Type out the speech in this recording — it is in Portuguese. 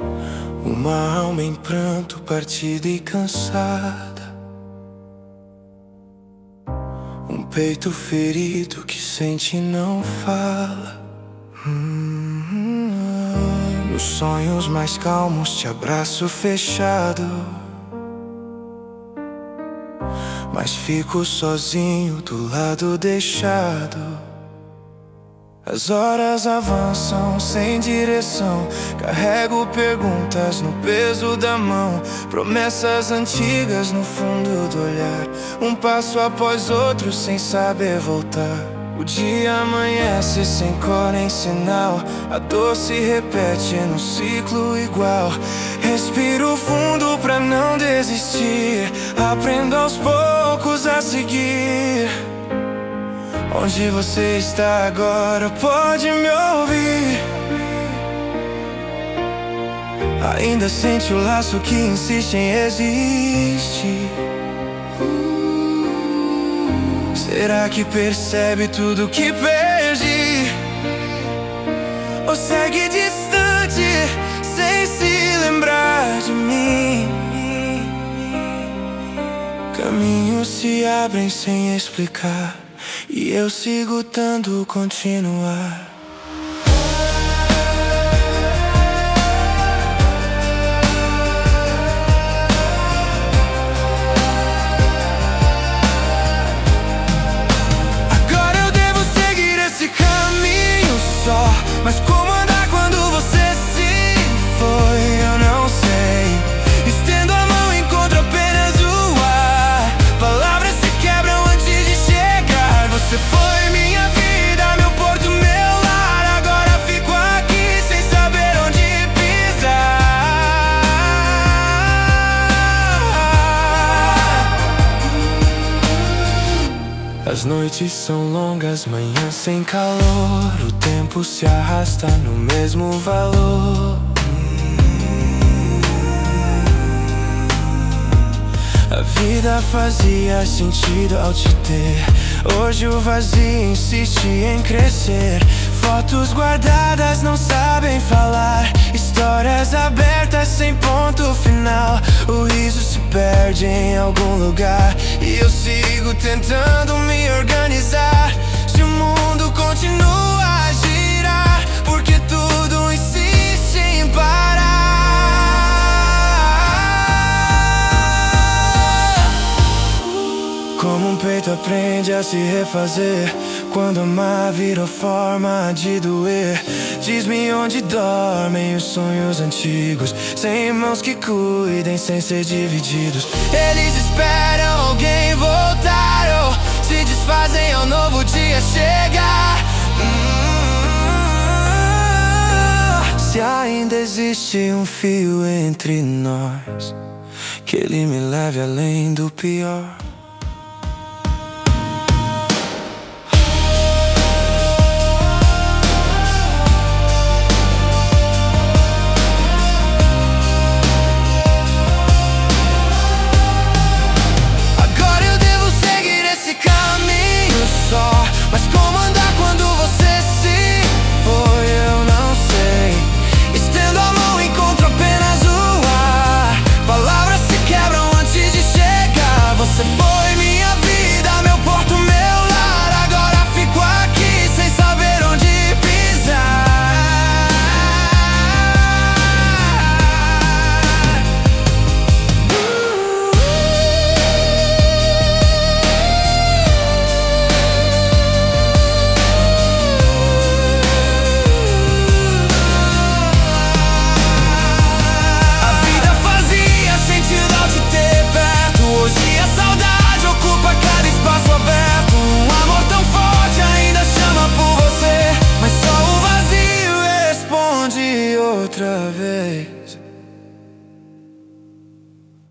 Uma alma em pranto, partida e cansada. Um peito ferido que sente e não fala. Nos sonhos mais calmos te abraço fechado, mas fico sozinho do lado deixado. As horas avançam sem direção, carrego perguntas no peso da mão, promessas antigas no fundo do olhar, um passo após outro sem saber voltar. O dia amanhece sem cor nem sinal, a dor se repete num ciclo igual. Respiro fundo pra não desistir, aprendo aos poucos a seguir. Onde você está agora, pode me ouvir. Ainda sente o laço que insiste em existir. Será que percebe tudo que perdi? Ou segue distante, sem se lembrar de mim? Caminhos se abrem sem explicar, e eu sigo tentando continuar. Agora eu devo seguir esse caminho só, mas como andar quando você se foi? Eu não sei. Estendo a mão e encontro apenas o ar. Palavras se quebram antes de chegar. Você foi minha vida, meu porto, meu lar. Agora fico aqui sem saber onde pisar. As noites são longas, manhãs sem calor. O tempo se arrasta no mesmo valor. A vida fazia sentido ao te ter. Hoje o vazio insiste em crescer. Fotos guardadas não sabem falar, histórias abertas sem ponto final. O riso se perde em algum lugar, e eu sigo tentando me organizar. Se o mundo continua a girar, porque tudo insiste em parar. Como um peito aprende a se refazer, quando amar virou forma de doer. Diz-me onde dormem os sonhos antigos, sem mãos que cuidem, sem ser divididos. Eles esperam alguém voltar, ou se desfazem ao novo dia chegar. Se ainda existe um fio entre nós, que ele me leve além do pior.